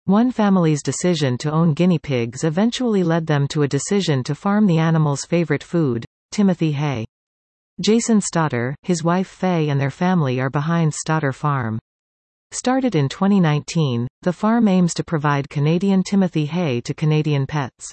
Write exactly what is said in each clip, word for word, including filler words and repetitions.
One family's decision to own guinea pigs eventually led them to a decision to farm the animal's favorite food, Timothy hay. Jason Stoddard, his wife Faye and their family are behind Stoddard Farm. Started in twenty nineteen, the farm aims to provide Canadian Timothy hay to Canadian pets.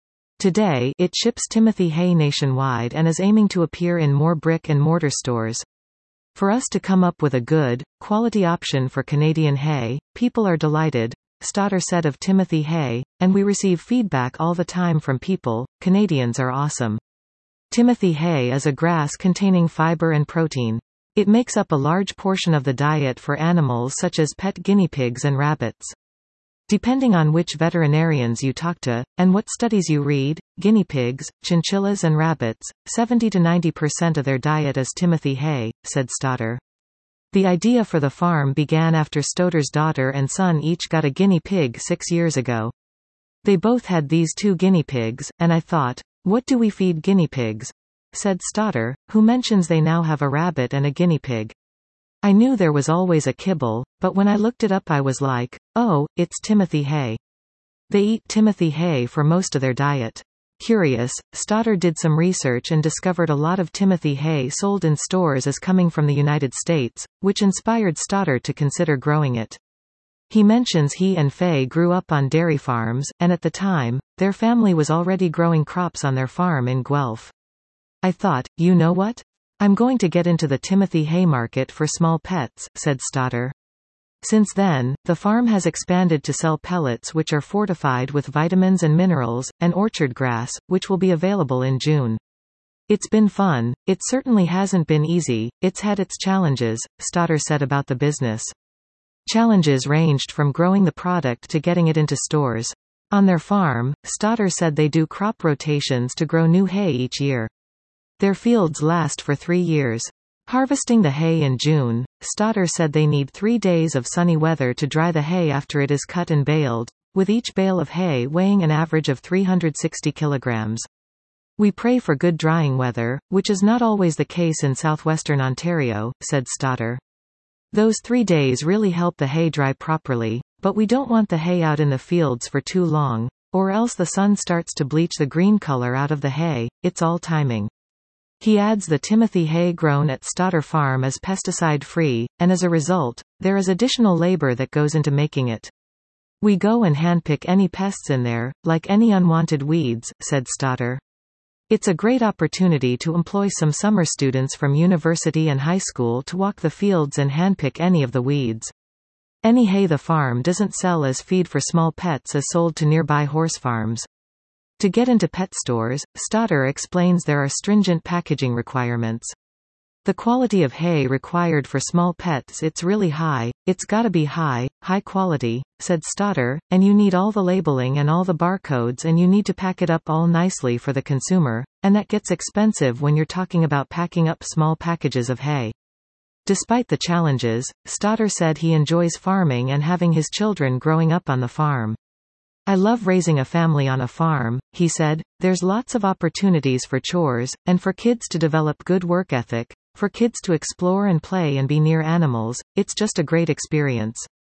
Today, it ships Timothy hay nationwide and is aiming to appear in more brick-and-mortar stores. For us to come up with a good, quality option for Canadian hay, people are delighted, Stoddard said of Timothy hay, and we receive feedback all the time from people. Canadians are awesome. Timothy hay is a grass containing fiber and protein. It makes up a large portion of the diet for animals such as pet guinea pigs and rabbits. Depending on which veterinarians you talk to, and what studies you read, guinea pigs, chinchillas and rabbits, seventy to ninety percent of their diet is Timothy hay, said Stoddard. The idea for the farm began after Stoddard's daughter and son each got a guinea pig six years ago. They both had these two guinea pigs, and I thought, what do we feed guinea pigs? Said Stoddard, who mentions they now have a rabbit and a guinea pig. I knew there was always a kibble, but when I looked it up I was like, oh, it's Timothy hay. They eat Timothy hay for most of their diet. Curious, Stoddard did some research and discovered a lot of Timothy hay sold in stores as coming from the United States, which inspired Stoddard to consider growing it. He mentions he and Faye grew up on dairy farms, and at the time, their family was already growing crops on their farm in Guelph. I thought, you know what? I'm going to get into the Timothy hay market for small pets, said Stoddard. Since then, the farm has expanded to sell pellets which are fortified with vitamins and minerals, and orchard grass, which will be available in June. It's been fun. It certainly hasn't been easy, it's had its challenges, Stoddard said about the business. Challenges ranged from growing the product to getting it into stores. On their farm, Stoddard said they do crop rotations to grow new hay each year. Their fields last for three years. Harvesting the hay in June, Stoddard said they need three days of sunny weather to dry the hay after it is cut and baled, with each bale of hay weighing an average of three hundred sixty kilograms. We pray for good drying weather, which is not always the case in southwestern Ontario, said Stoddard. Those three days really help the hay dry properly, but we don't want the hay out in the fields for too long, or else the sun starts to bleach the green color out of the hay. It's all timing. He adds the Timothy hay grown at Stoddard Farm is pesticide-free, and as a result, there is additional labor that goes into making it. We go and handpick any pests in there, like any unwanted weeds, said Stoddard. It's a great opportunity to employ some summer students from university and high school to walk the fields and handpick any of the weeds. Any hay the farm doesn't sell as feed for small pets is sold to nearby horse farms. To get into pet stores, Stoddard explains there are stringent packaging requirements. The quality of hay required for small pets it's really high, it's gotta be high, high quality, said Stoddard, and you need all the labeling and all the barcodes and you need to pack it up all nicely for the consumer, and that gets expensive when you're talking about packing up small packages of hay. Despite the challenges, Stoddard said he enjoys farming and having his children growing up on the farm. I love raising a family on a farm, he said. There's lots of opportunities for chores, and for kids to develop good work ethic, for kids to explore and play and be near animals. It's just a great experience.